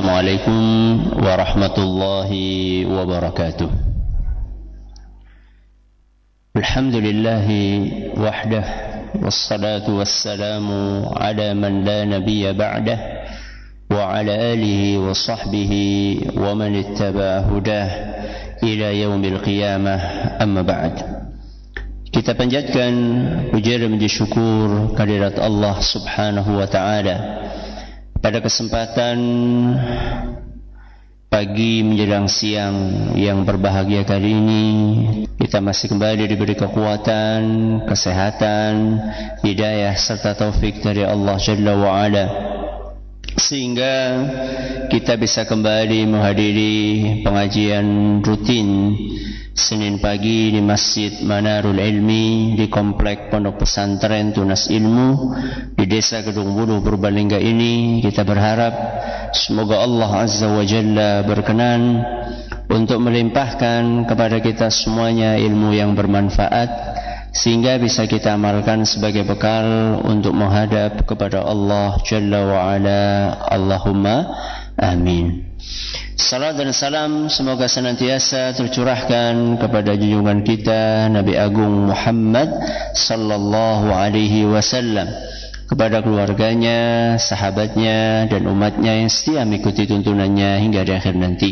Assalamualaikum warahmatullahi wabarakatuh. Alhamdulillahi wahdah, wassalatu wassalamu ala man la nabiyya ba'dah, wa ala alihi wa sahbihi wa man ittaba'a hudah ila yaumil qiyamah, amma ba'd. Kita panjatkan puja dan puji syukur kehadirat Allah Subhanahu wa ta'ala pada kesempatan pagi menjelang siang yang berbahagia kali ini. Kita masih kembali diberi kekuatan, kesehatan, hidayah serta taufik dari Allah Jalla wa Ala, sehingga kita bisa kembali menghadiri pengajian rutin Senin pagi di Masjid Manarul Ilmi di Komplek Pondok Pesantren Tunas Ilmu di Desa Kedung Buluh Purbalingga ini. Kita berharap semoga Allah Azza wa Jalla berkenan untuk melimpahkan kepada kita semuanya ilmu yang bermanfaat, sehingga bisa kita amalkan sebagai bekal untuk menghadap kepada Allah Jalla wa Ala. Allahumma amin. Salam dan salam semoga senantiasa tercurahkan kepada junjungan kita Nabi Agung Muhammad sallallahu alaihi wasallam, kepada keluarganya, sahabatnya dan umatnya yang setia mengikuti tuntunannya hingga di akhir nanti.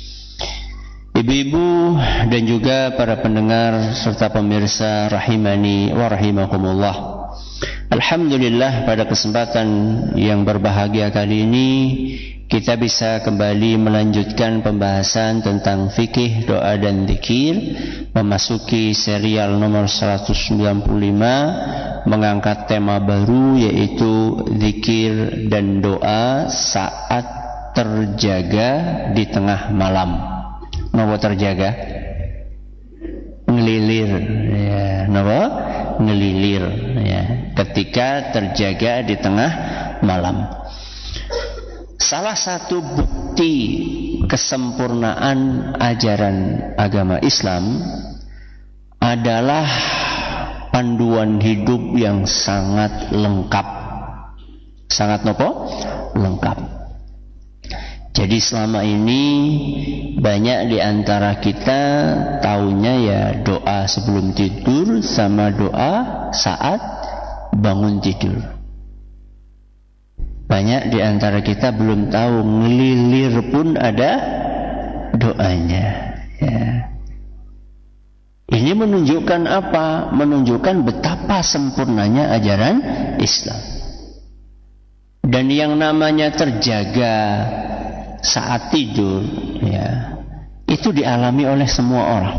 Ibu-ibu dan juga para pendengar serta pemirsa rahimani wa rahimakumullah. Alhamdulillah, pada kesempatan yang berbahagia kali ini kita bisa kembali melanjutkan pembahasan tentang fikih, doa dan zikir, memasuki serial nomor 195, mengangkat tema baru yaitu zikir dan doa saat terjaga di tengah malam. Napa terjaga? Ngelilir, ya, napa? Ngelilir, ya, ketika terjaga di tengah malam. Salah satu bukti kesempurnaan ajaran agama Islam adalah panduan hidup yang sangat lengkap. Sangat nopo? Lengkap. Jadi selama ini banyak di antara kita taunya ya doa sebelum tidur sama doa saat bangun tidur. Banyak di antara kita belum tahu ngelilir pun ada doanya. Ya. Ini menunjukkan apa? Menunjukkan betapa sempurnanya ajaran Islam. Dan yang namanya terjaga saat tidur, ya, itu dialami oleh semua orang.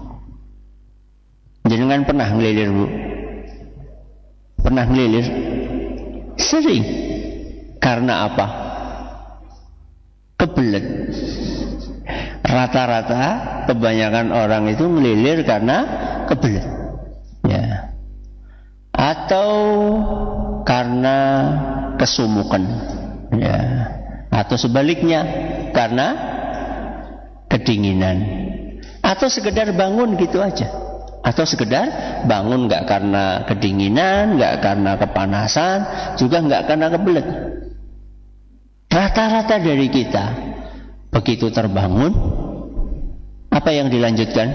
Jangan pernah ngelilir, Bu? Pernah ngelilir? Sering. Karena apa? Kebelet. Rata-rata kebanyakan orang itu ngelilir karena kebelet, ya, atau karena kesumukan, ya, atau sebaliknya karena kedinginan, atau sekedar bangun gitu aja, atau sekedar bangun nggak karena kedinginan, nggak karena kepanasan, juga nggak karena kebelet. Rata-rata dari kita begitu terbangun, apa yang dilanjutkan?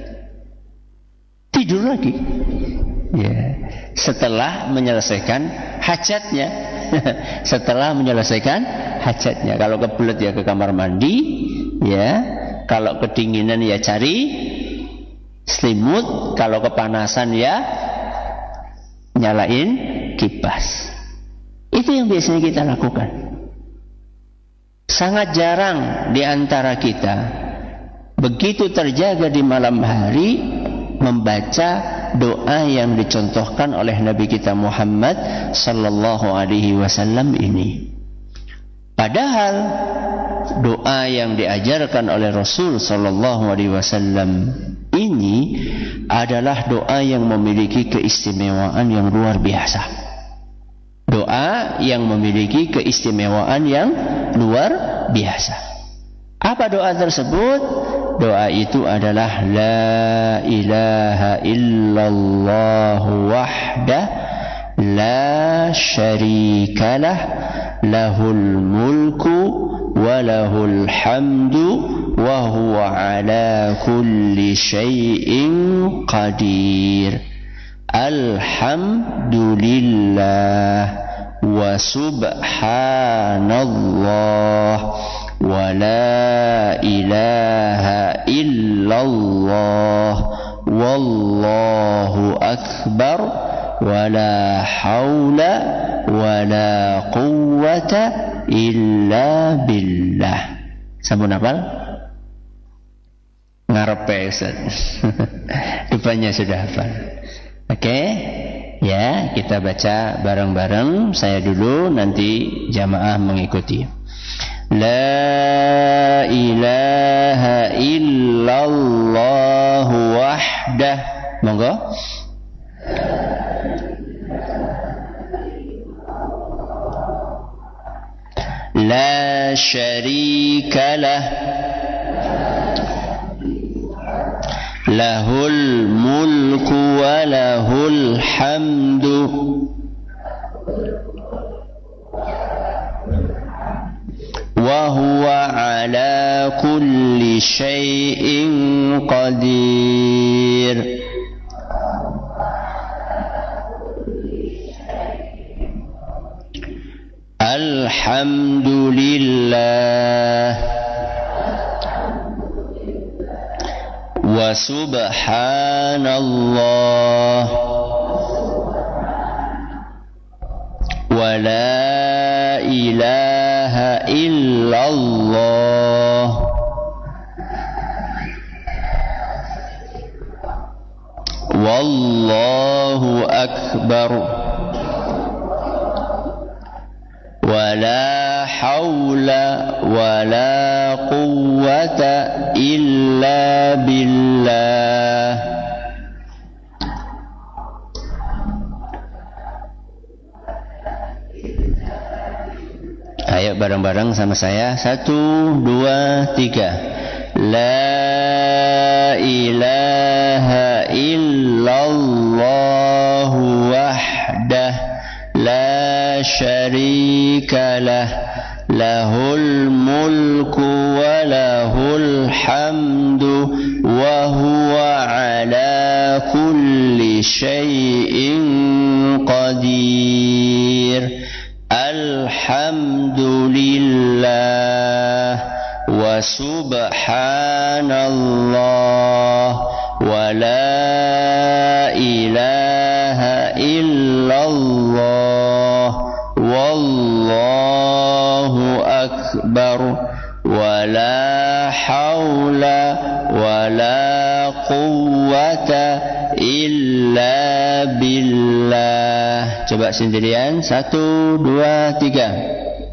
Tidur lagi, ya, setelah menyelesaikan hajatnya. Setelah menyelesaikan hajatnya. Kalau kebelet ya ke kamar mandi, ya. Kalau kedinginan ya cari selimut. Kalau kepanasan ya nyalain kipas. Itu yang biasanya kita lakukan. Sangat jarang di antara kita begitu terjaga di malam hari membaca doa yang dicontohkan oleh Nabi kita Muhammad sallallahu alaihi wasallam ini. Padahal doa yang diajarkan oleh Rasul sallallahu alaihi wasallam ini adalah doa yang memiliki keistimewaan yang luar biasa. Doa yang memiliki keistimewaan yang luar biasa. Apa doa tersebut? Doa itu adalah La ilaha illallah wahdah la syarikalah lahul mulku wa lahul hamdu wa huwa ala kulli syai'in qadir. Alhamdulillah wa subhanallah wa la ilaha illallah wallahu akbar wa la hawla wa la quwwata illa billah. Sampun hafal? Ngarepe Ustaz. Depannya sudah hafal. Oke, ya kita baca bareng-bareng. Saya dulu, nanti jamaah mengikuti. La ilaha illallah wahdah. Monggo. La syarika lah. Lahul mulku wa lahul hamdu wa huwa ala kulli syai'in qadir. Alhamdulillah wa subhanallah wa la ilaha illallah wallahu akbar wa la hawla wa la quwwata illa billah. Ayo bareng-bareng sama saya. 1, 2, 3. La ilaha illallah wahdah la syarika lah. Lahul mulku wa lahul hamdu wa huwa ala kulli syai'in qadir. Alhamdulillah wa subhanallah wa la ilaha illallah wallahu akbar wa la hawla wa la quwwata illa billah. Coba sendirian. 1, 2, 3.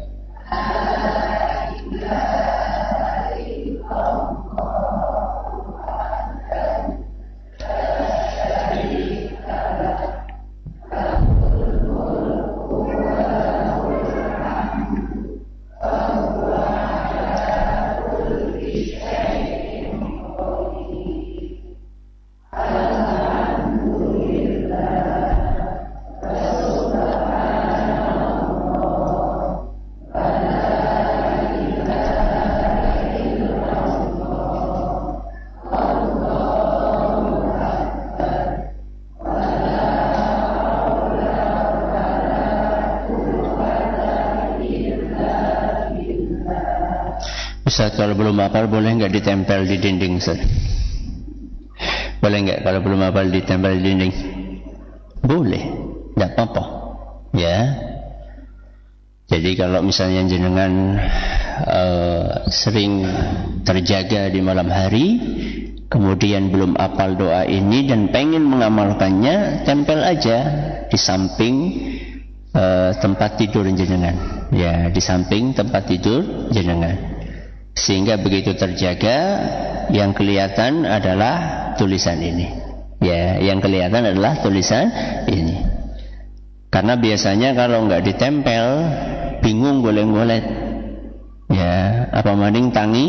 Ustaz, kalau belum hafal boleh nggak ditempel di dinding, Ustaz? Boleh nggak kalau belum hafal ditempel di dinding? Boleh, nggak apa-apa. Ya. Jadi kalau misalnya jenengan sering terjaga di malam hari, kemudian belum hafal doa ini dan pengen mengamalkannya, tempel aja di samping tempat tidur jenengan. Ya, di samping tempat tidur jenengan. Sehingga begitu terjaga, yang kelihatan adalah tulisan ini. Ya, yang kelihatan adalah tulisan ini. Karena biasanya kalau nggak ditempel, bingung golek-golek. Ya, apa maning tangi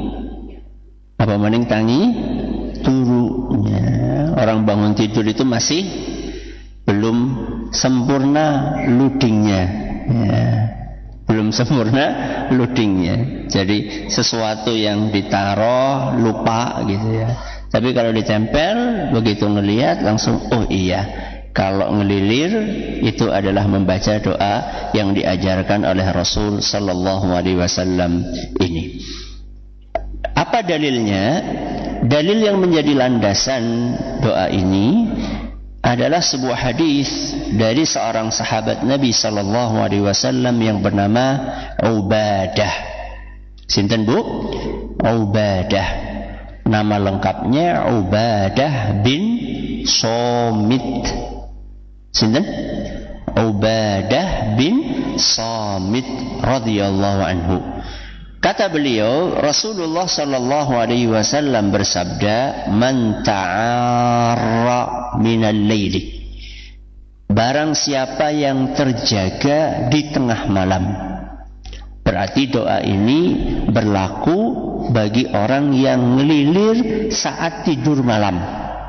turu. Ya, orang bangun tidur itu masih belum sempurna ludingnya. Ya. belum sempurna loadingnya. Jadi sesuatu yang ditaruh lupa gitu ya. Tapi kalau ditempel, begitu ngelihat langsung oh iya. Kalau ngelilir itu adalah membaca doa yang diajarkan oleh Rasul sallallahu alaihi wasallam ini. Apa dalilnya? Dalil yang menjadi landasan doa ini adalah sebuah hadis dari seorang sahabat Nabi sallallahu alaihi wasallam yang bernama Ubadah. Sinten Bu? Ubadah. Nama lengkapnya Ubadah bin Somit. Sinten? Ubadah bin Somit radhiyallahu anhu. Kata beliau, Rasulullah sallallahu alaihi wasallam bersabda, "Man ta'arra minal laili." Barang siapa yang terjaga di tengah malam. Berarti doa ini berlaku bagi orang yang ngelilir saat tidur malam.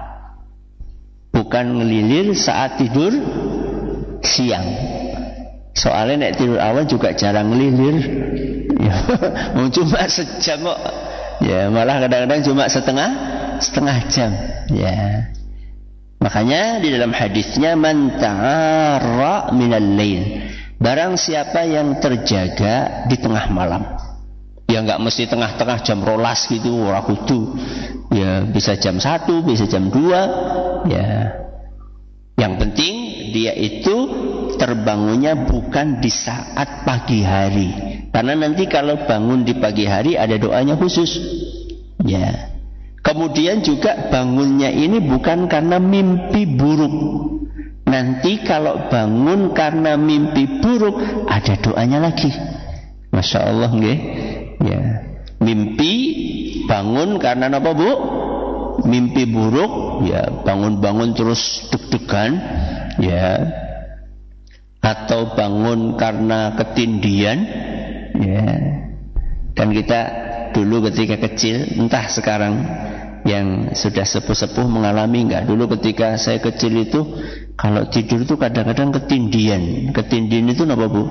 Bukan ngelilir saat tidur siang. Soalnya nek tidur awan juga jarang ngelilir. Ya, cuma sejam kok. Ya, malah kadang-kadang cuma setengah jam. Ya. Makanya di dalam hadisnya man ta'arra minal lail. Barang siapa yang terjaga di tengah malam. Ya enggak mesti tengah-tengah jam 12 gitu, ora kudu. Ya, bisa jam 1, bisa jam 2. Ya. Yang penting dia itu terbangunnya bukan di saat pagi hari. Karena nanti kalau bangun di pagi hari ada doanya khusus. Ya. Kemudian juga bangunnya ini bukan karena mimpi buruk. Nanti kalau bangun karena mimpi buruk ada doanya lagi. Masya Allah nggih. Ya. Mimpi bangun karena apa Bu? Mimpi buruk, ya bangun-bangun terus deg-degan, ya. Atau bangun karena ketindian, ya. Dan kita dulu ketika kecil, entah sekarang yang sudah sepuh-sepuh mengalami enggak. Dulu ketika saya kecil itu kalau tidur itu kadang-kadang ketindian. Ketindian itu apa Bu?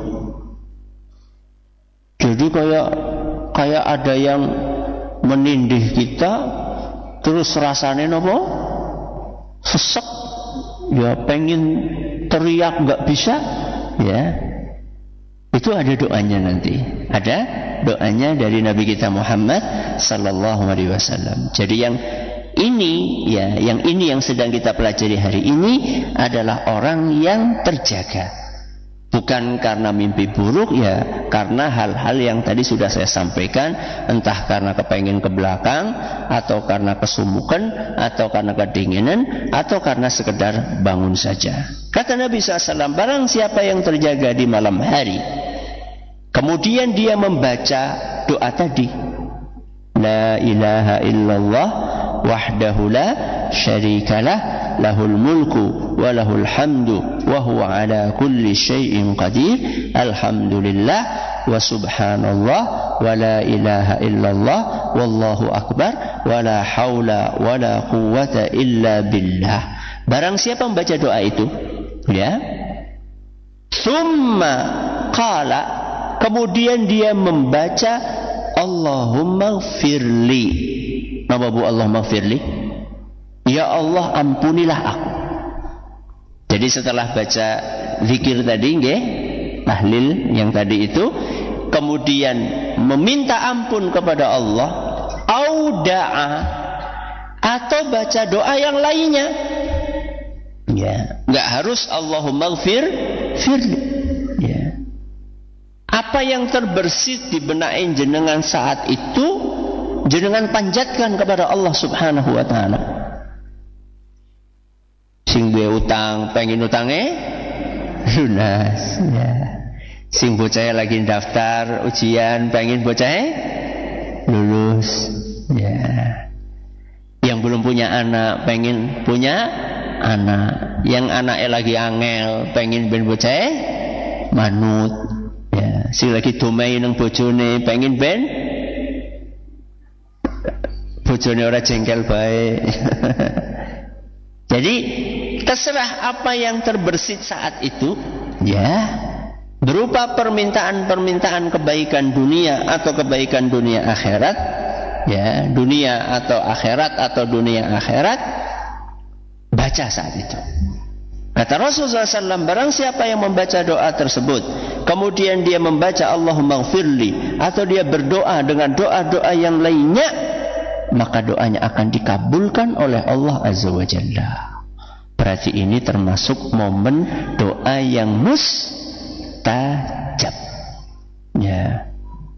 Jadi kayak ada yang menindih kita, terus rasanya apa? Sesek. Ya pengen teriak enggak bisa, ya. Itu ada doanya nanti. Ada doanya dari Nabi kita Muhammad sallallahu alaihi wasallam. Jadi yang ini ya, yang sedang kita pelajari hari ini adalah orang yang terjaga. Bukan karena mimpi buruk, ya karena hal-hal yang tadi sudah saya sampaikan, entah karena kepengen ke belakang, atau karena kesumukan, atau karena kedinginan, atau karena sekedar bangun saja. Kata Nabi SAW, barang siapa yang terjaga di malam hari, kemudian dia membaca doa tadi, La ilaha illallah wahdahu la syarikalah lahul mulku wa lahul hamdu wa huwa ala kulli syai'in qadir alhamdulillah wa subhanallah wa la ilaha illallah wallahu akbar wa la hawla wa la quwwata illa billah. Barang siapa membaca doa itu, ya, summa qala, kemudian dia membaca Allahumma gfirli. Apa Bu Allahumma gfirli? Ya Allah ampunilah aku. Jadi setelah baca zikir tadi nggih, tahlil yang tadi itu, kemudian meminta ampun kepada Allah, au da'a, atau baca doa yang lainnya. Ya, enggak harus Allahumma gfirli. Ya. Apa yang terbersit di benak jenengan saat itu, jenengan panjatkan kepada Allah Subhanahu wa taala. Sing duwe utang pengen utange lunas, ya. Sing bocah lagi daftar ujian pengen bocah lulus, ya. Yang belum punya anak pengen punya anak, yang anaknya lagi angel pengen ben bocah manut, ya. Sing lagi domai nang bojone pengen ben bojone ora jengkel bae. Jadi terserah apa yang terbersit saat itu, ya. berupa permintaan-permintaan kebaikan dunia atau kebaikan dunia akhirat, ya, dunia atau akhirat atau dunia akhirat, baca saat itu. Kata Rasulullah SAW, barang siapa yang membaca doa tersebut, kemudian dia membaca Allahumma ghfirli, atau dia berdoa dengan doa-doa yang lainnya, maka doanya akan dikabulkan oleh Allah Azza wa Jalla. Berarti ini termasuk momen doa yang mustajab. Ya.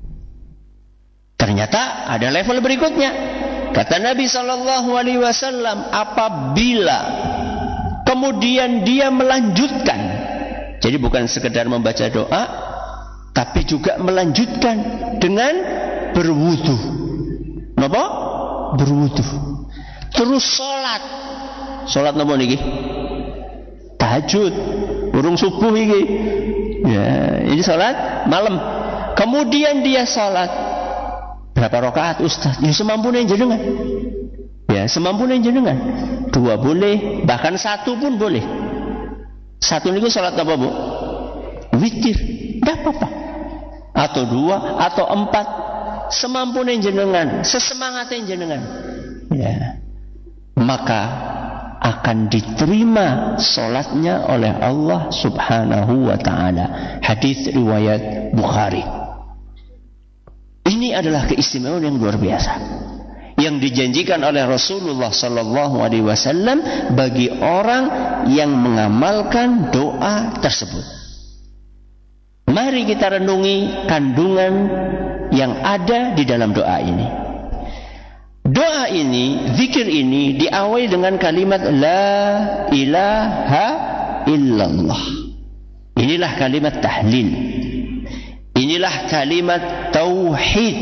Ternyata ada level berikutnya. Kata Nabi SAW, apabila kemudian dia melanjutkan, jadi bukan sekedar membaca doa, tapi juga melanjutkan dengan berwudu. Apa? Berwudu. Terus sholat. Sholat napa niki? Tahajud. Urung subuh iki. Ya, ini sholat malam. Kemudian dia sholat. Berapa rakaat Ustaz? Ya semampune jenengan. Ya, semampune jenengan. 2 boleh, bahkan 1 pun boleh. 1 niku sholat apa, Bu? Witir. Enggak apa-apa. Atau 2 atau 4, semampune jenengan, sesemangate jenengan. Ya. Maka akan diterima sholatnya oleh Allah Subhanahu wa ta'ala. Hadis riwayat Bukhari. Ini adalah keistimewaan yang luar biasa yang dijanjikan oleh Rasulullah sallallahu alaihi wasallam bagi orang yang mengamalkan doa tersebut. Mari kita renungi kandungan yang ada di dalam doa ini. Doa ini, zikir ini diawali dengan kalimat la ilaha illallah. Inilah kalimat tahlil. Inilah kalimat tauhid.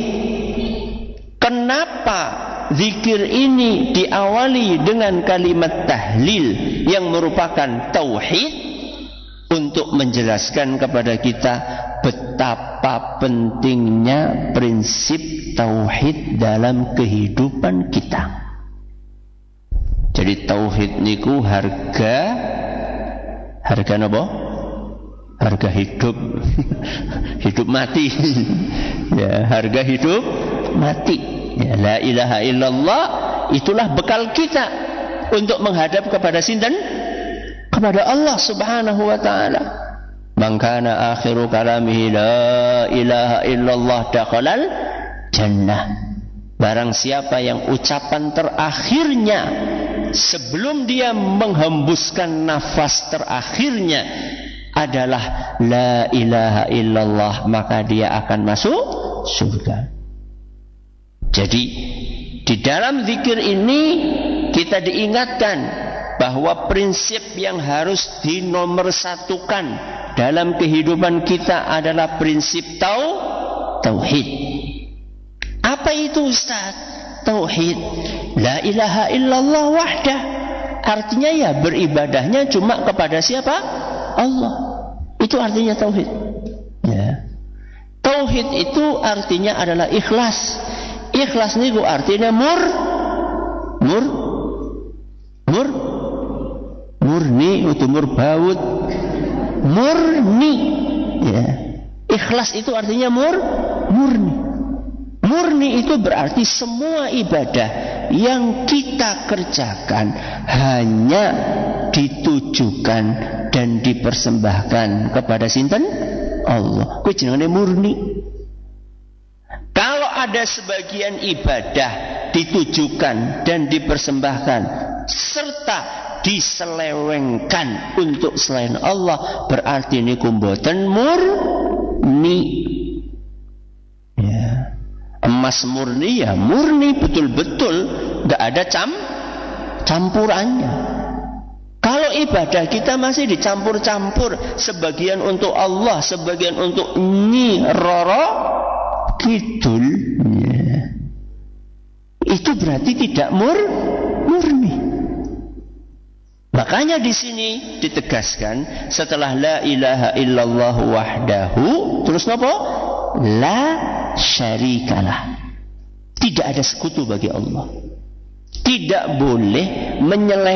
Kenapa zikir ini diawali dengan kalimat tahlil yang merupakan tauhid? Untuk menjelaskan kepada kita betapa pentingnya prinsip tauhid dalam kehidupan kita. Jadi tauhid niku harga apa? Harga hidup. Hidup mati. Ya, harga hidup mati. Ya, la ilaha illallah itulah bekal kita untuk menghadap kepada sinten? Kepada Allah Subhanahu wa ta'ala. Man kana akhiru kalamihi la ilaha illallah dakhalal jannah. Barang siapa yang ucapan terakhirnya sebelum dia menghembuskan nafas terakhirnya adalah la ilaha illallah, maka dia akan masuk surga. Jadi di dalam zikir ini kita diingatkan bahwa prinsip yang harus dinomorsatukan dalam kehidupan kita adalah prinsip tauhid. Apa itu Ustaz? Tauhid. La ilaha illallah wahdah. Artinya ya beribadahnya cuma kepada siapa? Allah. Itu artinya tauhid. Ya. Tauhid itu artinya adalah ikhlas. Ikhlas niku artinya murni itu murbaut murni, ya. Ikhlas itu artinya murni itu berarti semua ibadah yang kita kerjakan hanya ditujukan dan dipersembahkan kepada sinten? Allah. Kuwi jenenge murni. Kalau ada sebagian ibadah ditujukan dan dipersembahkan serta diselewengkan untuk selain Allah, berarti niku mboten murni. Ya. Emas murni ya murni betul-betul, enggak ada campurannya. Kalau ibadah kita masih dicampur-campur, sebagian untuk Allah, sebagian untuk Nyi Roro Kidul, ya. Itu berarti tidak murni. Makanya di sini ditegaskan setelah la ilaha illallah wahdahu, terus apa? La syarikalah. Tidak ada sekutu bagi Allah. Tidak boleh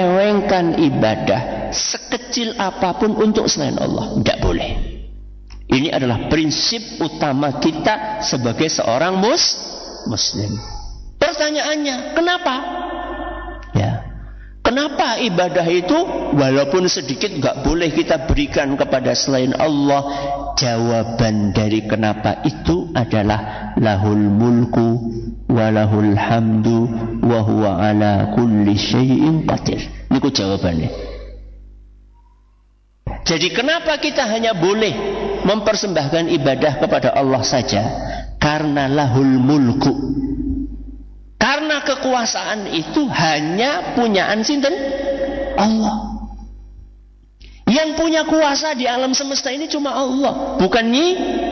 menyelewengkan ibadah sekecil apapun untuk selain Allah. Tidak boleh. Ini adalah prinsip utama kita sebagai seorang muslim. Pertanyaannya, kenapa? Ya. Kenapa ibadah itu walaupun sedikit gak boleh kita berikan kepada selain Allah? Jawaban dari kenapa itu adalah lahul mulku wa lahul hamdu wa huwa ala kulli syai'in qadir. Niku jawabannya. Jadi kenapa kita hanya boleh mempersembahkan ibadah kepada Allah saja? Karena lahul mulku. Karena kekuasaan itu hanya punyaan sinten? Allah. Yang punya kuasa di alam semesta ini cuma Allah, bukan Nyi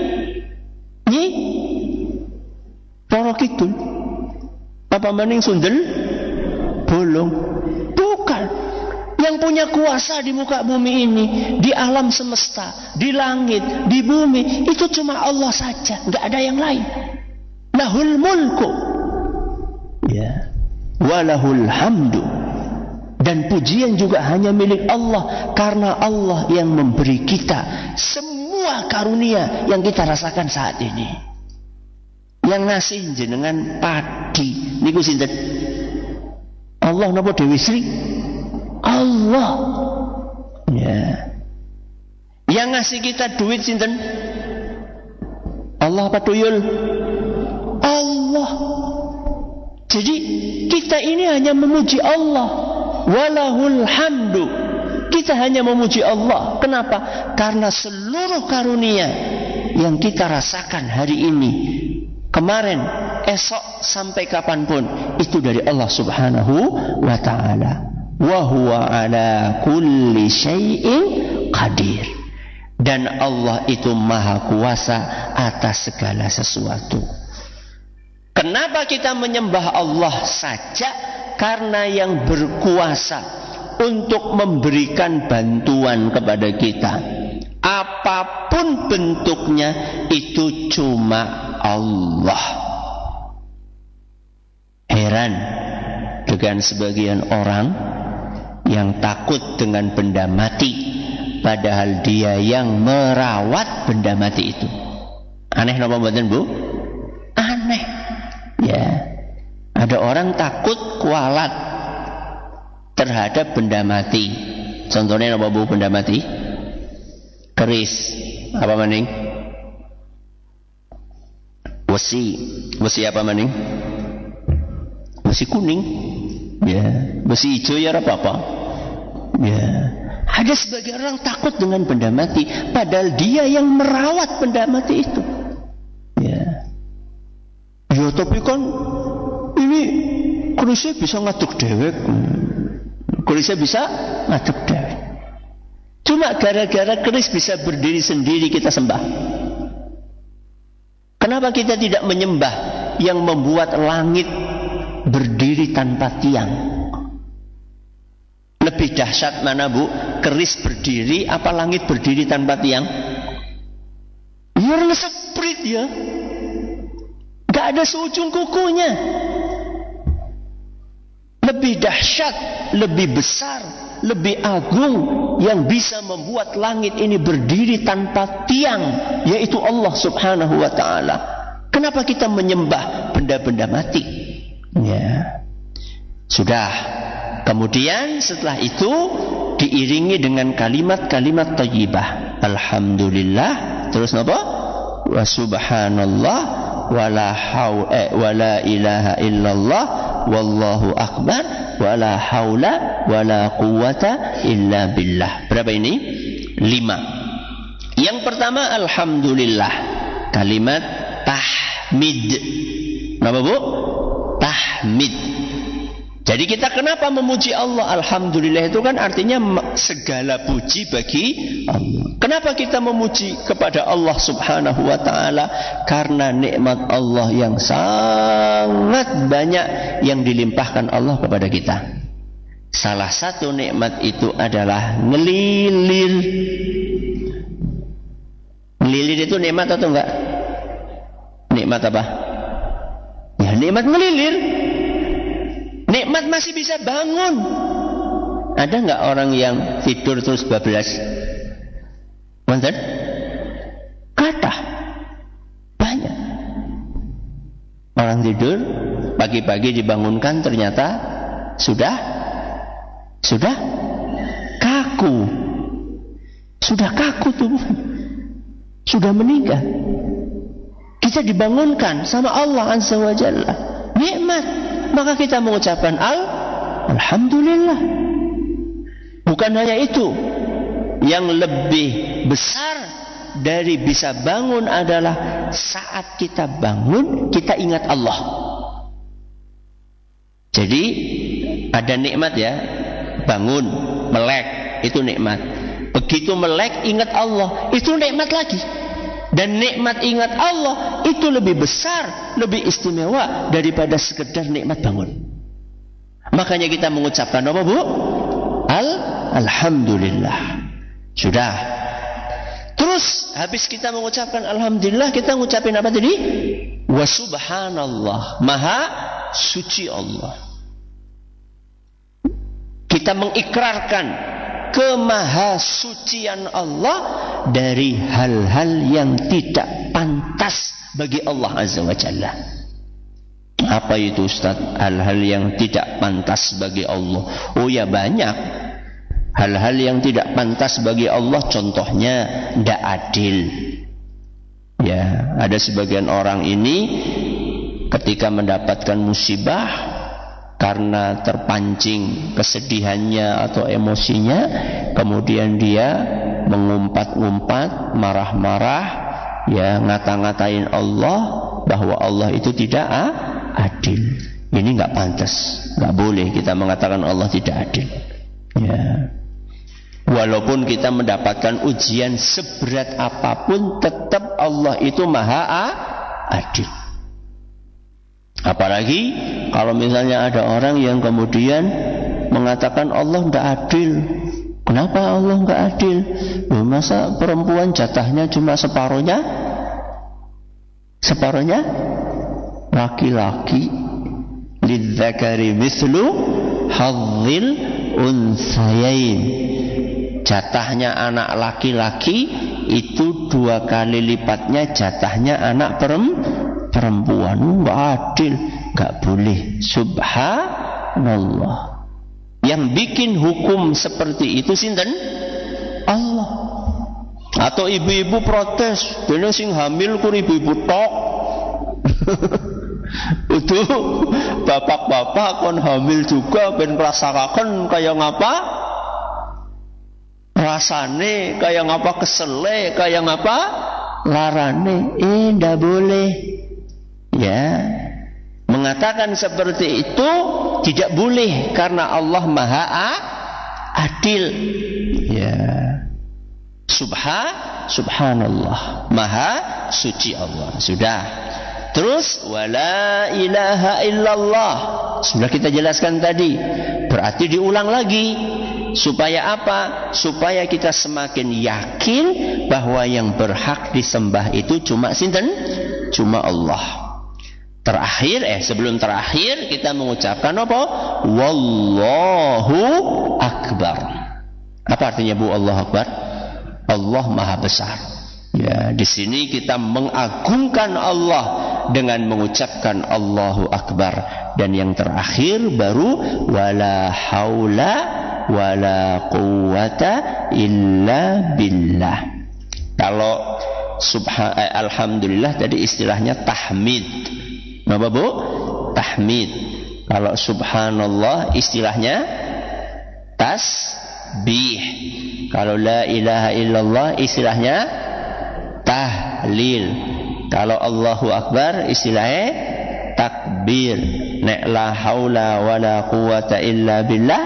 Roro Kidul. Apa maning Sundel Bolong. Bukan. Yang punya kuasa di muka bumi ini, di alam semesta, di langit, di bumi, itu cuma Allah saja, enggak ada yang lain. Lahul mulku. Ya. Walahul hamdu. Dan pujian juga hanya milik Allah, karena Allah yang memberi kita semua karunia yang kita rasakan saat ini. Yang ngasih jenengan padi niku sinten? Allah napa Dewi Sri? Allah. Ya. Yang ngasih kita duit sinten? Allah apa tuyul? Allah. Jadi kita ini hanya memuji Allah. Walahul hamdu. Kita hanya memuji Allah. Kenapa? Karena seluruh karunia yang kita rasakan hari ini, kemarin, esok, sampai kapanpun, itu dari Allah subhanahu wa ta'ala. Wa huwa ala kulli syai'in qadir. Dan Allah itu maha kuasa atas segala sesuatu. Kenapa kita menyembah Allah saja? Karena yang berkuasa untuk memberikan bantuan kepada kita, apapun bentuknya, itu cuma Allah. Heran dengan sebagian orang yang takut dengan benda mati, padahal dia yang merawat benda mati itu. Aneh napa mboten, Bu? Aneh. Ya. Ada orang takut kualat terhadap benda mati. Contohnya apa, Bu, benda mati? Keris. Apa maning? Besi apa maning? Besi kuning. Ya. Besi hijau ya apa-apa. Ya. Ada sebagian orang takut dengan benda mati, padahal dia yang merawat benda mati itu. Ya. Ya tapi kan ini kerisnya bisa ngaduk dewek. Kerisnya bisa ngaduk dewek. Cuma gara-gara keris bisa berdiri sendiri kita sembah. Kenapa kita tidak menyembah yang membuat langit berdiri tanpa tiang? Lebih dahsyat mana, Bu? Keris berdiri apa langit berdiri tanpa tiang? Ya seprit ya. Gak ada seujung kukunya. Lebih dahsyat, lebih besar, lebih agung yang bisa membuat langit ini berdiri tanpa tiang, yaitu Allah subhanahu wa ta'ala. Kenapa kita menyembah benda-benda mati? Ya. Sudah. Kemudian setelah itu diiringi dengan kalimat-kalimat thayyibah. Alhamdulillah. Terus apa? Wa subhanallah wala ilaha illallah wallahu akbar wala haula wala quwata illa billah. Berapa ini? 5. Yang pertama alhamdulillah, kalimat tahmid. Apa, Bu? Tahmid. Jadi kita kenapa memuji Allah? Alhamdulillah itu kan artinya segala puji bagi Allah. Kenapa kita memuji kepada Allah subhanahu wa ta'ala? Karena nikmat Allah yang sangat banyak yang dilimpahkan Allah kepada kita. Salah satu nikmat itu adalah ngelilir. Ngelilir itu nikmat atau enggak? Nikmat apa? Ya nikmat ngelilir. Nikmat masih bisa bangun. Ada enggak orang yang tidur terus bablas? Wonten? Orang tidur, pagi-pagi dibangunkan ternyata sudah kaku. Sudah kaku tubuhnya. Sudah meninggal. Kita dibangunkan sama Allah Azza wa Jalla. Nikmat. Maka kita mengucapkan Alhamdulillah. Bukan hanya itu. Yang lebih besar dari bisa bangun adalah saat kita bangun, kita ingat Allah. Jadi ada nikmat ya. Bangun, melek, itu nikmat. Begitu melek, ingat Allah, itu nikmat lagi. Dan nikmat ingat Allah itu lebih besar, lebih istimewa daripada sekedar nikmat bangun. Makanya kita mengucapkan apa, Bu? Alhamdulillah. Sudah. Terus habis kita mengucapkan Alhamdulillah, kita mengucapkan apa tadi? Wa subhanallah. Maha suci Allah. Kita mengikrarkan kemahasucian Allah dari hal-hal yang tidak pantas bagi Allah Azza wa Jalla. Apa itu Ustaz? Hal-hal yang tidak pantas bagi Allah. Oh ya, banyak. Hal-hal yang tidak pantas bagi Allah, contohnya tidak adil. Ya, ada sebagian orang ini ketika mendapatkan musibah karena terpancing kesedihannya atau emosinya, kemudian dia mengumpat-ngumpat, marah-marah, ya, ngata-ngatain Allah bahwa Allah itu tidak adil. Ini nggak pantas, nggak boleh kita mengatakan Allah tidak adil. Ya. Walaupun kita mendapatkan ujian seberat apapun, tetap Allah itu maha adil. Apalagi kalau misalnya ada orang yang kemudian mengatakan Allah tidak adil. Kenapa Allah tidak adil? Loh, masa perempuan jatahnya cuma separuhnya? Separuhnya laki-laki. Lidzakari mislu hadzil unsayain. Jatahnya anak laki-laki itu 2 kali lipatnya jatahnya anak perempuan. Nggak adil, nggak boleh. Subhanallah. Yang bikin hukum seperti itu sinten? Allah. Atau ibu-ibu protes, dene sing hamil kur ibu-ibu tok. Itu bapak-bapak kon hamil juga ben ngrasakaken kaya ngapa? Rasane kaya ngapa, kesele kaya ngapa, larane. Ndak boleh. Ya. Mengatakan seperti itu tidak boleh karena Allah Maha Adil. Ya. Subhanallah. Maha suci Allah. Sudah. Terus wala ilaha illallah. Sudah kita jelaskan tadi. Berarti diulang lagi. Supaya apa? Supaya kita semakin yakin bahwa yang berhak disembah itu cuma sinten? Cuma Allah. Terakhir, sebelum terakhir kita mengucapkan apa? Wallahu Akbar. Apa artinya Bu Allah Akbar? Allah Maha Besar. Ya, di sini kita mengagungkan Allah dengan mengucapkan Allahu Akbar. Dan yang terakhir baru wala haula wala quwwata illa billah. Kalau alhamdulillah tadi istilahnya tahmid. Apa Bu? Tahmid. Kalau subhanallah istilahnya tasbih. Kalau la ilaha illallah istilahnya tahlil. Kalau Allahu Akbar istilahnya takbir. Nek la haula wala quwwata illa billah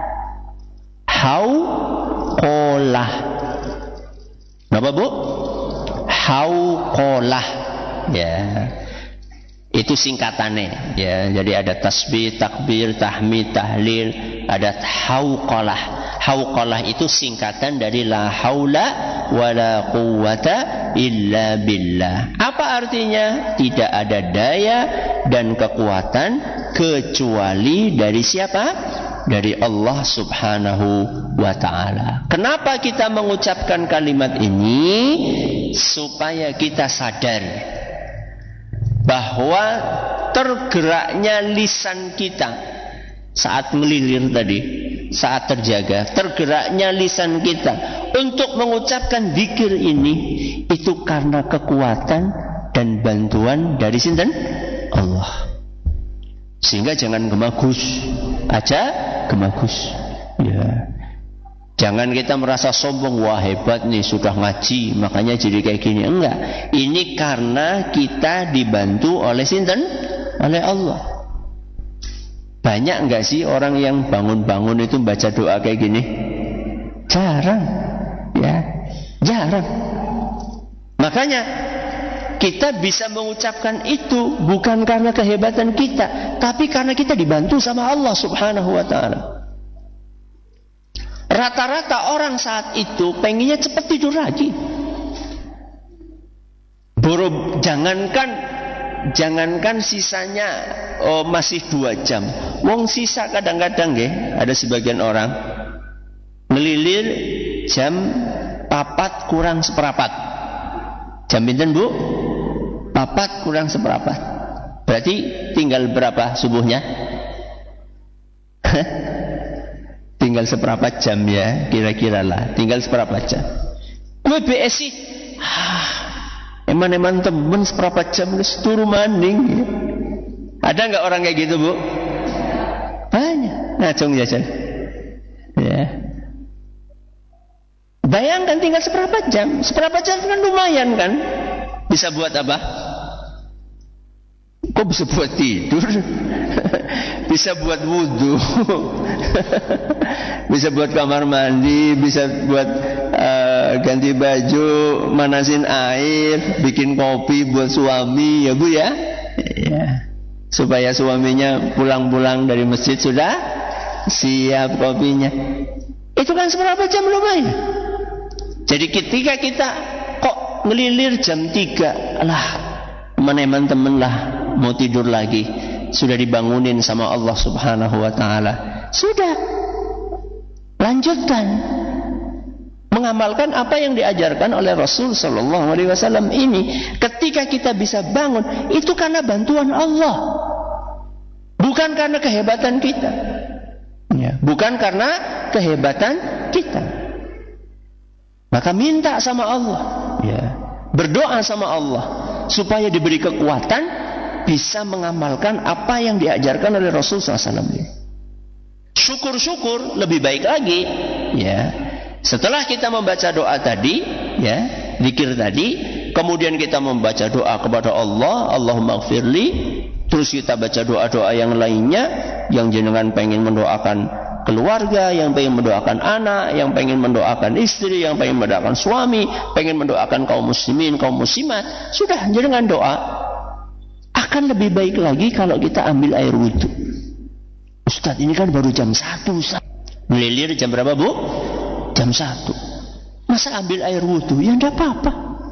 hauqolah. Apa Bu? Hauqolah. Ya. Itu singkatannya. Ya, jadi ada tasbih, takbir, tahmid, tahlil, ada hauqolah. Hauqolah itu singkatan dari la haula wala quwwata illa billah. Apa artinya? Tidak ada daya dan kekuatan kecuali dari siapa? Dari Allah Subhanahu wa ta'ala. Kenapa kita mengucapkan kalimat ini? Supaya kita sadar bahwa tergeraknya lisan kita saat melilir tadi, saat terjaga, tergeraknya lisan kita untuk mengucapkan zikir ini, itu karena kekuatan dan bantuan dari sinten? Allah. Sehingga jangan gemagus aja, gemagus. Ya. Jangan kita merasa sombong, wah hebat nih sudah ngaji makanya jadi kayak gini. Enggak. Ini karena kita dibantu oleh sinten? Oleh Allah. Banyak enggak sih orang yang bangun-bangun itu baca doa kayak gini? Jarang. Ya, jarang. Makanya kita bisa mengucapkan itu bukan karena kehebatan kita, tapi karena kita dibantu sama Allah Subhanahu wa taala. Rata-rata orang saat itu pengennya cepat tidur lagi. Jangankan sisanya masih 2 jam. Wong sisa kadang-kadang ada sebagian orang ngelilir jam 4 kurang seperempat. Jam pinten Bu? 4 kurang seperempat. Berarti tinggal berapa subuhnya? Tinggal seperempat jam ya, kira-kira lah. Tinggal seperempat jam. Gue BSI. Eman-eman temen seperempat jam wis turu maning. Ada enggak orang kayak gitu, Bu? Banyak. Ngacung jajan. Ya. Bayangkan tinggal seperempat jam. Seperempat jam kan lumayan kan? Bisa buat apa? Kok bisa buat tidur? Bisa buat wudhu. Bisa buat kamar mandi. Bisa buat ganti baju, manasin air, bikin kopi buat suami, ya Bu ya. Ya. Supaya suaminya pulang-pulang dari masjid sudah siap kopinya. Itu kan seberapa jam lumayan. Jadi ketika kita kok ngelilir jam 3, lah teman-teman lah mau tidur lagi, sudah dibangunin sama Allah Subhanahu wa taala. Sudah lanjutkan mengamalkan apa yang diajarkan oleh Rasul sallallahu alaihi wasallam ini. Ketika kita bisa bangun, itu karena bantuan Allah. Bukan karena kehebatan kita. Ya, bukan karena kehebatan kita. Maka minta sama Allah, ya, berdoa sama Allah supaya diberi kekuatan bisa mengamalkan apa yang diajarkan oleh Rasul SAW. Syukur-syukur lebih baik lagi, ya. Setelah kita membaca doa tadi, ya, zikir tadi, kemudian kita membaca doa kepada Allah, Allahumma gfirli, terus kita baca doa-doa yang lainnya, yang jenengan pengen mendoakan keluarga, yang pengen mendoakan anak, yang pengen mendoakan istri, yang pengen mendoakan suami, pengen mendoakan kaum muslimin, kaum muslimat, sudah jenengan doa. Akan lebih baik lagi kalau kita ambil air wudhu. Ustaz, ini kan baru jam 1, Ustaz. Melilir jam berapa, Bu? Jam 1. Masa ambil air wudhu? Ya enggak apa-apa.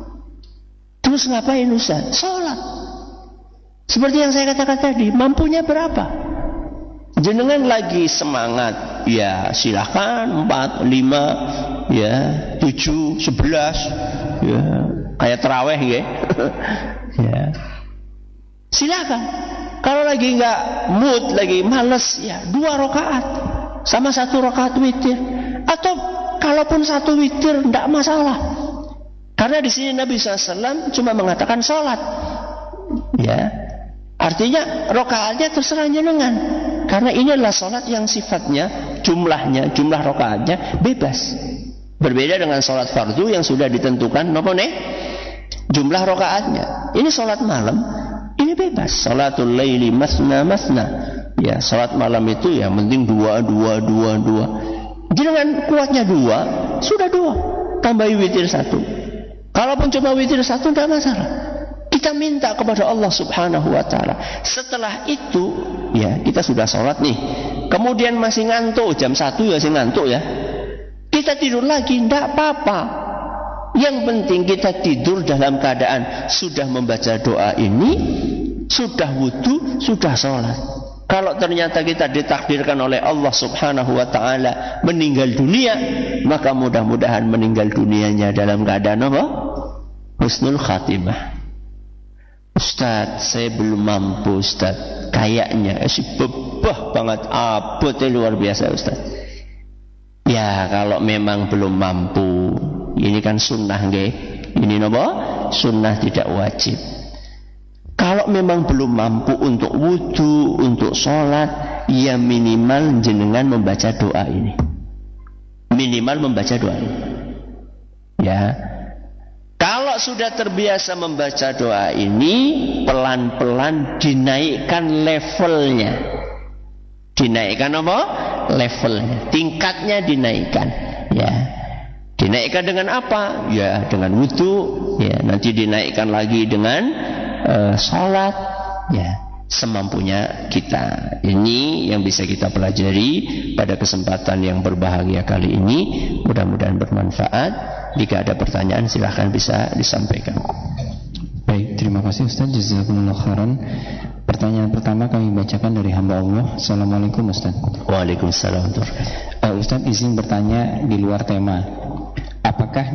Terus ngapain, Ustaz? Sholat. Seperti yang saya katakan tadi, mampunya berapa? Jenengan lagi semangat, ya silahkan 4, 5, ya 7, 11, ya kayak terawih ya. Ya. Silakan. Kalau lagi nggak mood, lagi males, ya 2 rakaat sama 1 rakaat witir. Atau kalaupun 1 witir tidak masalah. Karena di sini Nabi SAW cuma mengatakan sholat, ya. Artinya rakaatnya terserah jenengan. Karena ini adalah sholat yang sifatnya jumlah rakaatnya bebas. Berbeda dengan sholat fardu yang sudah ditentukan jumlah rakaatnya. Ini sholat malam, ini bebas. Sholatul laili masna masna. Ya, sholat malam itu ya penting 2. Jangan kuatnya 2, sudah 2. Tambahi witir 1. Kalaupun cuma witir 1 tidak masalah. Kita minta kepada Allah Subhanahu wa taala. Setelah itu, ya, kita sudah sholat nih. Kemudian masih ngantuk, jam 1 ya masih ngantuk ya. Kita tidur lagi, tidak apa-apa. Yang penting kita tidur dalam keadaan sudah membaca doa ini, sudah wudu, sudah sholat. Kalau ternyata kita ditakdirkan oleh Allah Subhanahu wa taala meninggal dunia, maka mudah-mudahan meninggal dunianya dalam keadaan apa? Husnul khatimah. Ustaz, saya belum mampu Ustaz. Kayaknya bebah banget, abotnya luar biasa Ustaz. Ya kalau memang belum mampu, ini kan sunnah nggih. Ini napa? Sunnah tidak wajib. Kalau memang belum mampu untuk wudu, untuk sholat, ya minimal jenengan membaca doa ini. Minimal membaca doa ini. Ya. Kalau sudah terbiasa membaca doa ini, pelan-pelan dinaikkan levelnya. Dinaikkan apa? Levelnya, tingkatnya dinaikkan. Ya, dinaikkan dengan apa? Ya, dengan wudu. Ya, nanti dinaikkan lagi dengan sholat. Ya, semampunya kita. Ini yang bisa kita pelajari pada kesempatan yang berbahagia kali ini. Mudah-mudahan bermanfaat. Jika ada pertanyaan silahkan bisa disampaikan. Baik, terima kasih Ustaz. Jazakumullah khairan. Pertanyaan pertama kami bacakan dari hamba Allah. Assalamualaikum Ustaz. Waalaikumsalam. Ustaz izin bertanya di luar tema. Apakah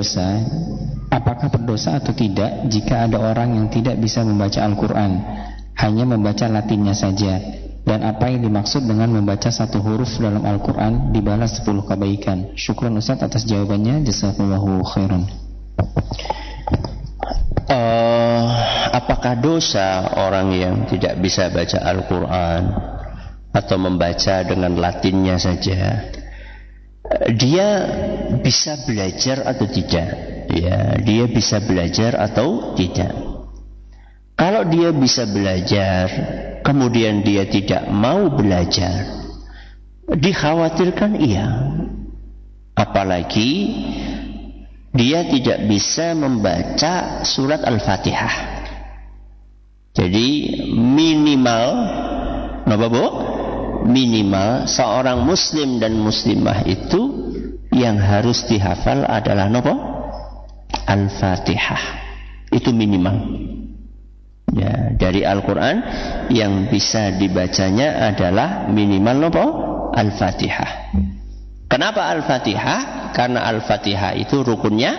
berdosa atau tidak jika ada orang yang tidak bisa membaca Al-Quran, hanya membaca Latinnya saja? Dan apa yang dimaksud dengan membaca satu huruf dalam Al-Quran dibalas 10 kebaikan? Syukran Ustaz atas jawabannya. Jazakumullahu khairan. Apakah dosa orang yang tidak bisa baca Al-Quran atau membaca dengan Latinnya saja? Dia bisa belajar atau tidak? Ya, dia bisa belajar atau tidak? Kalau dia bisa belajar, kemudian dia tidak mau belajar, dikhawatirkan iya. Apalagi dia tidak bisa membaca surat Al-Fatihah. Jadi minimal, napa Bu? Minimal seorang muslim dan muslimah itu yang harus dihafal adalah napa? Al-Fatihah. Itu minimal. Ya, dari Al-Quran yang bisa dibacanya adalah minimal napa? Al-Fatihah. Kenapa Al-Fatihah? Karena Al-Fatihah itu rukunnya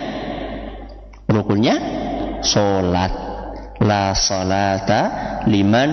sholat. La salata liman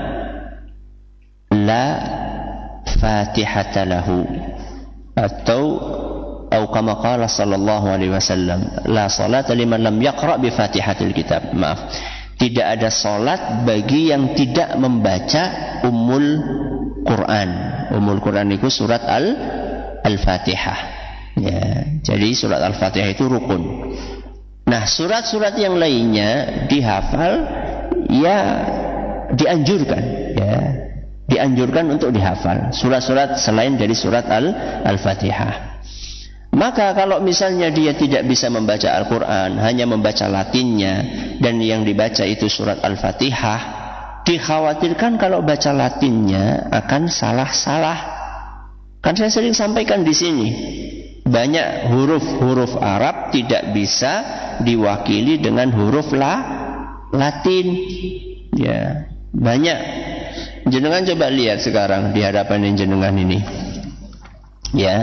la fatihata lahu. Atau kama qala sallallahu alaihi wasallam, la salata liman lam yaqra bi fatihatil kitab. Maaf. Tidak ada salat bagi yang tidak membaca Ummul Quran. Ummul Quran itu surat Al-Fatihah. Ya, jadi surat Al-Fatihah itu rukun. Nah, surat-surat yang lainnya dihafal ya dianjurkan, ya. Dianjurkan untuk dihafal surat-surat selain dari surat Al-Fatihah. Maka kalau misalnya dia tidak bisa membaca Al-Quran, hanya membaca Latinnya, dan yang dibaca itu surat Al-Fatihah, dikhawatirkan kalau baca Latinnya akan salah-salah. Kan saya sering sampaikan di sini, banyak huruf-huruf Arab tidak bisa diwakili dengan huruf Latin. Ya, banyak. Jenengan coba lihat sekarang di hadapan jenengan ini. Ya.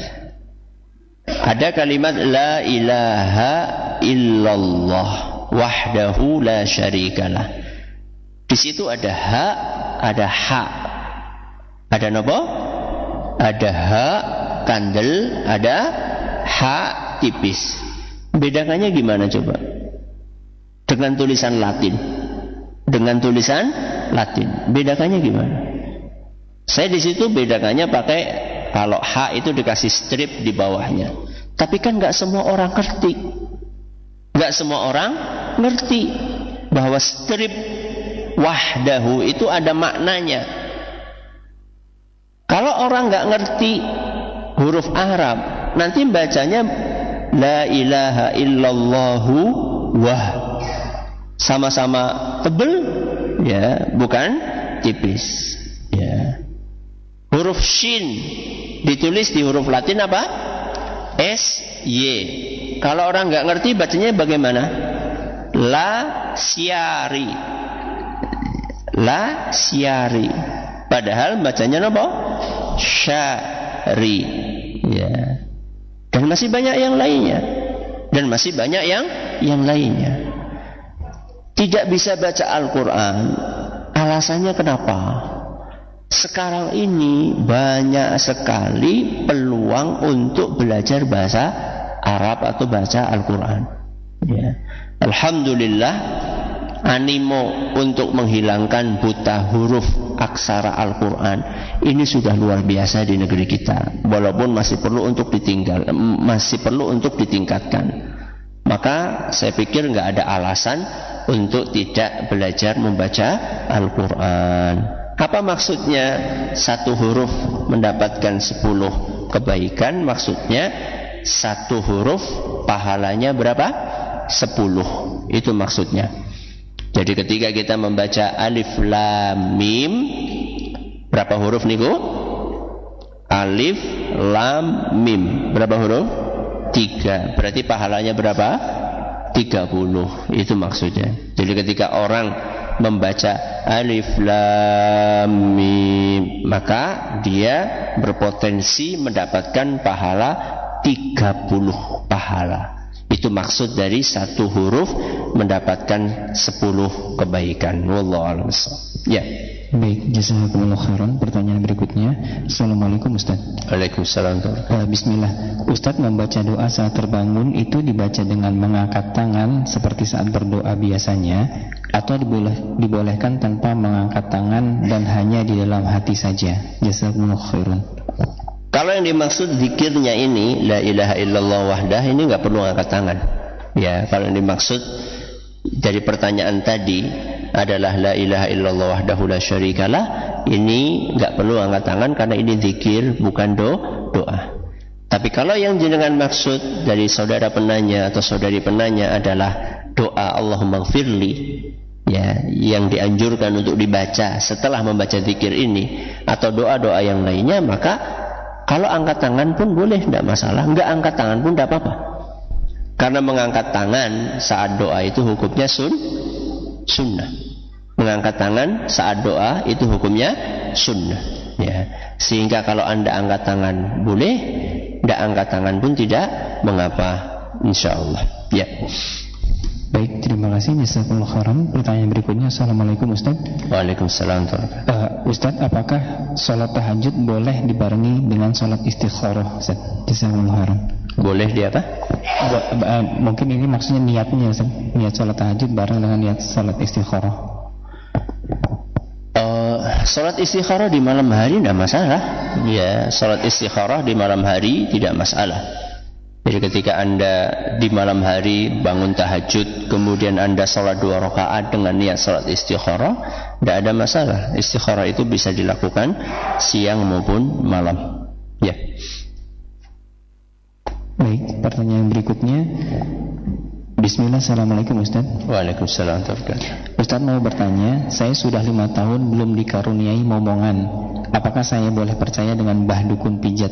Ada kalimat la ilaha illallah wahdahu la syarikalah. Di situ ada ha, ada ha. Ada napa? Ada ha kandel, ada ha tipis. Bedakannya gimana coba? Dengan tulisan Latin. Dengan tulisan Latin. Bedakannya gimana? Saya di situ bedakannya pakai, kalau H itu dikasih strip di bawahnya. Tapi kan nggak semua orang ngerti. Nggak semua orang ngerti bahwa strip wahdahu itu ada maknanya. Kalau orang nggak ngerti huruf Arab, nanti bacanya la ilaha illallahu wah. Sama-sama tebel, ya, bukan tipis. Ya. Huruf shin ditulis di huruf Latin apa? S-Y. Kalau orang nggak ngerti bacanya bagaimana? La siari. La siari. Padahal bacanya apa? Syari. Ya. Dan masih banyak yang lainnya. Dan masih banyak yang lainnya. tidak bisa baca Al-Quran. Alasannya kenapa? Sekarang ini banyak sekali peluang untuk belajar bahasa Arab atau baca Al-Quran. Ya. Alhamdulillah, animo untuk menghilangkan buta huruf aksara Al-Quran ini sudah luar biasa di negeri kita. Walaupun masih perlu untuk ditingkatkan. Maka saya pikir nggak ada alasan untuk tidak belajar membaca Al-Quran. Apa maksudnya satu huruf mendapatkan 10 kebaikan? Maksudnya satu huruf pahalanya berapa? 10. Itu maksudnya. Jadi ketika kita membaca alif lam mim, berapa huruf niku? Alif lam mim. Berapa huruf? 3. Berarti pahalanya berapa? 30. Itu maksudnya. Jadi ketika orang membaca alif lam mim, maka dia berpotensi mendapatkan pahala 30 pahala. Itu maksud dari satu huruf mendapatkan 10 kebaikan. Wallahu a'lam. Ya. Baik, jazakumullah khairan. Pertanyaan berikutnya. Assalamualaikum Ustaz. Waalaikumsalam. Bismillah. Ustaz, membaca doa saat terbangun itu dibaca dengan mengangkat tangan seperti saat berdoa biasanya, atau dibolehkan tanpa mengangkat tangan dan hanya di dalam hati saja? Jazakumullah khairan. Kalau yang dimaksud zikirnya ini la ilaha illallah wahdah, ini nggak perlu angkat tangan. Ya, kalau yang dimaksud dari pertanyaan tadi adalah la ilaha illallah wahdahu la syarikalah, ini nggak perlu angkat tangan karena ini zikir, bukan doa. Tapi kalau yang jenengan maksud dari saudara penanya atau saudari penanya adalah doa Allahumma gfirli, ya, yang dianjurkan untuk dibaca setelah membaca zikir ini, atau doa-doa yang lainnya, maka kalau angkat tangan pun boleh, tidak masalah. Enggak angkat tangan pun tidak apa-apa. Karena mengangkat tangan saat doa itu hukumnya sunnah. Mengangkat tangan saat doa itu hukumnya sunnah. Ya. Sehingga kalau Anda angkat tangan boleh, tidak angkat tangan pun tidak mengapa, insyaallah. Ya. Baik, terima kasih. Jazakumullah khairan. Pertanyaan berikutnya. Assalamualaikum Ustaz. Waalaikumsalam. Ustaz, apakah sholat tahajud boleh dibarengi dengan sholat istikharah? Ustaz, jazakumullah khairan. Boleh dia apa? Mungkin ini maksudnya niatnya, Ustaz. Niat sholat tahajud bareng dengan niat sholat istikharah. Sholat istikharah di malam hari tidak masalah. Ya, sholat istikharah di malam hari tidak masalah. Jadi ketika Anda di malam hari bangun tahajud, kemudian Anda sholat 2 rakaat dengan niat sholat istikharah, tidak ada masalah. Istikharah itu bisa dilakukan siang maupun malam. Ya. Baik, pertanyaan berikutnya. Bismillah, assalamualaikum Ustaz. Waalaikumsalam. Ustaz mau bertanya, saya sudah 5 tahun belum dikaruniai momongan. Apakah saya boleh percaya dengan mbah dukun pijat?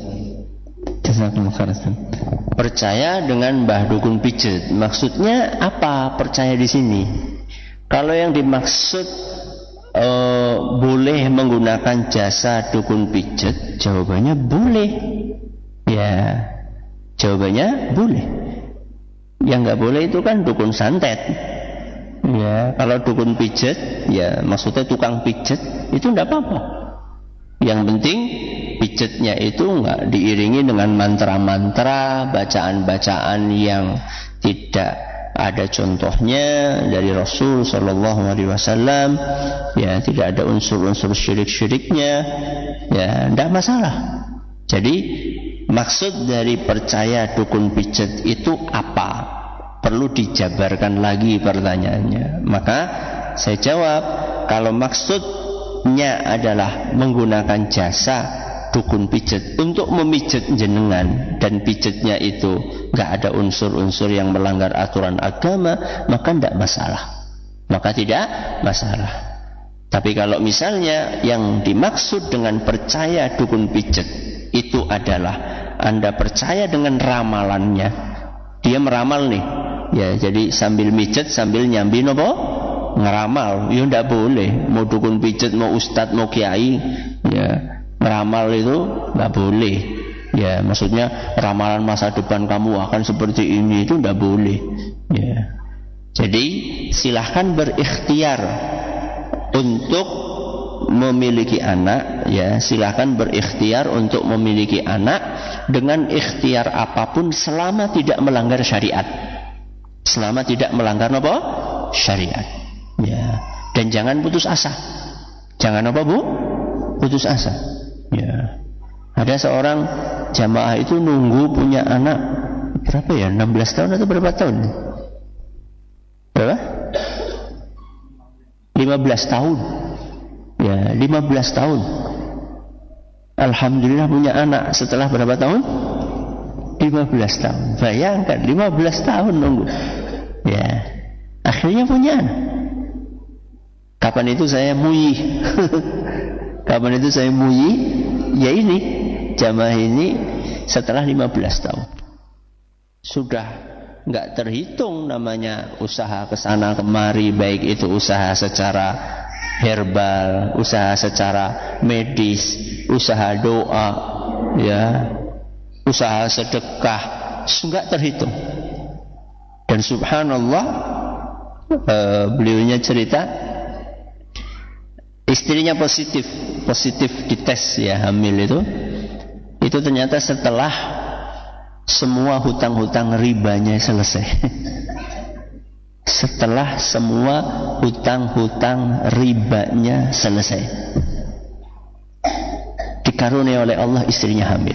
Percaya dengan mbah dukun pijat, maksudnya apa percaya di sini? Kalau yang dimaksud boleh menggunakan jasa dukun pijat, jawabannya boleh. Ya, jawabannya boleh. Yang nggak boleh itu kan dukun santet. Ya, kalau dukun pijat, ya maksudnya tukang pijat, itu nggak apa-apa. Yang penting pijatnya itu nggak diiringi dengan mantra-mantra, bacaan-bacaan yang tidak ada contohnya dari Rasul Sallallahu Alaihi Wasallam. Ya, tidak ada unsur-unsur syirik-syiriknya. Ya, tidak masalah. Jadi maksud dari percaya dukun pijat itu apa? Perlu dijabarkan lagi pertanyaannya. Maka saya jawab, kalau maksudnya adalah menggunakan jasa dukun pijat untuk memijat jenengan, dan pijatnya itu nggak ada unsur-unsur yang melanggar aturan agama, maka tidak masalah. Maka tidak masalah. Tapi kalau misalnya yang dimaksud dengan percaya dukun pijat itu adalah Anda percaya dengan ramalannya, dia meramal nih, ya, jadi sambil mijat sambil nyambi nopo ngeramal, ya ndak boleh. Mau dukun pijat, mau ustadz, mau kiai, ya meramal itu nggak boleh. Ya, maksudnya ramalan masa depan kamu akan seperti ini, itu ndak boleh. Ya, Jadi silahkan berikhtiar untuk memiliki anak, ya, silahkan berikhtiar untuk memiliki anak dengan ikhtiar apapun selama tidak melanggar syariat. Selama tidak melanggar apa? Syariat. Ya. Dan jangan putus asa. Jangan apa, Bu? Putus asa. Ya. Ada seorang jamaah itu nunggu punya anak berapa ya? 16 tahun atau berapa tahun? Berapa? 15 tahun. Ya, 15 tahun. Alhamdulillah punya anak setelah berapa tahun? 15 tahun. Bayangkan 15 tahun nunggu. Ya. Akhirnya punya anak. Kapan itu saya muyi? Kapan itu saya muyi? Ya ini, jamaah ini setelah 15 tahun. Sudah enggak terhitung namanya usaha kesana kemari, baik itu usaha secara herbal, usaha secara medis, usaha doa, ya, usaha sedekah, enggak terhitung. Dan subhanallah, beliaunya cerita istrinya positif dites ya hamil itu ternyata setelah semua hutang-hutang ribanya selesai. Setelah semua hutang-hutang ribanya selesai, dikaruniai oleh Allah istrinya hamil.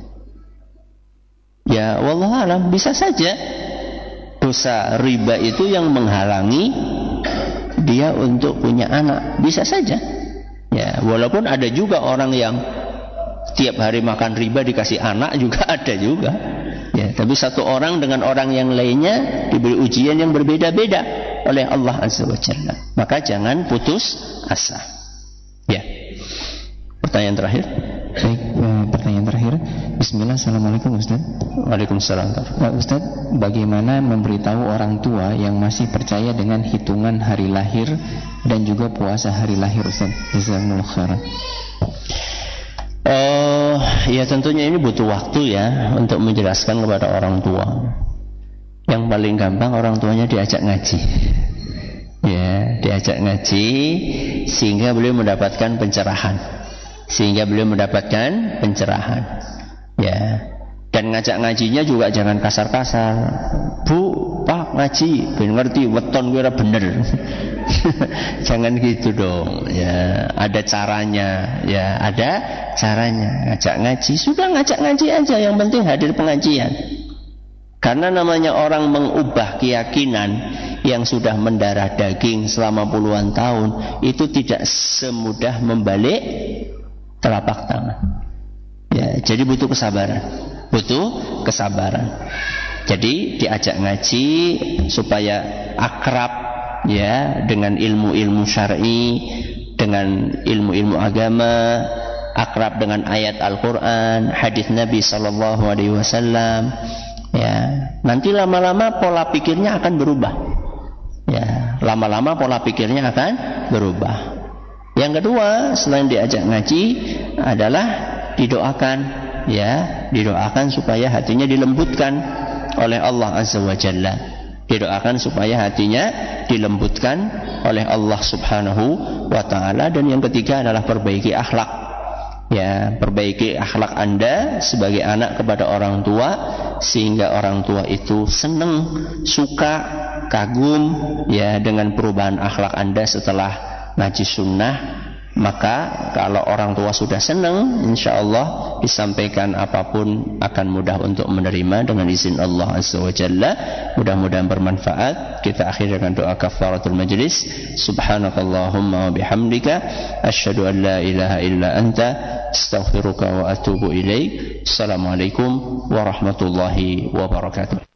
Ya wallahu alam, bisa saja dosa riba itu yang menghalangi dia untuk punya anak, bisa saja. Ya, walaupun ada juga orang yang tiap hari makan riba dikasih anak juga ada juga. Ya, tapi satu orang dengan orang yang lainnya diberi ujian yang berbeda-beda oleh Allah Azza wa Jalla. Maka jangan putus asa. Ya. Pertanyaan terakhir. Baik, pertanyaan terakhir. Bismillah, assalamualaikum Ustaz. Waalaikumsalam. Ustaz, bagaimana memberitahu orang tua yang masih percaya dengan hitungan hari lahir dan juga puasa hari lahir, Ustaz? Jazakumullah khairan. Ya tentunya ini butuh waktu ya untuk menjelaskan kepada orang tua. Yang paling gampang orang tuanya diajak ngaji. Ya, diajak ngaji sehingga beliau mendapatkan pencerahan. Ya. Dan ngajak ngajinya juga jangan kasar-kasar. Bu, Pak ngaji, ben ngerti weton kuwi ora bener. Jangan gitu dong. Ya, ada caranya. Ya, ada caranya. Ngajak ngaji, sudah ngajak ngaji aja, yang penting hadir pengajian. Karena namanya orang mengubah keyakinan yang sudah mendarah daging selama puluhan tahun, itu tidak semudah membalik telapak tangan. Ya, jadi butuh kesabaran. Jadi diajak ngaji supaya akrab ya dengan ilmu-ilmu syar'i, dengan ilmu-ilmu agama, akrab dengan ayat Al-Qur'an, hadis Nabi sallallahu alaihi wasallam. Ya, nanti lama-lama pola pikirnya akan berubah. Ya, lama-lama pola pikirnya akan berubah. Yang kedua, selain diajak ngaji adalah didoakan, ya, didoakan supaya hatinya dilembutkan oleh Allah Azza wa Jalla. Didoakan supaya hatinya dilembutkan oleh Allah Subhanahu wa taala. Dan yang ketiga adalah perbaiki akhlak. Ya, perbaiki akhlak Anda sebagai anak kepada orang tua sehingga orang tua itu senang, suka, kagum ya dengan perubahan akhlak Anda setelah ngaji sunnah. Maka kalau orang tua sudah senang, insya Allah disampaikan apapun akan mudah untuk menerima dengan izin Allah Azza wa Jalla. Mudah-mudahan bermanfaat. Kita akhiri dengan doa kafaratul majlis. Subhanakallahumma wa bihamdika asyhadu an la ilaha illa anta astaghfiruka wa atubu ilaik. Assalamualaikum warahmatullahi wabarakatuh.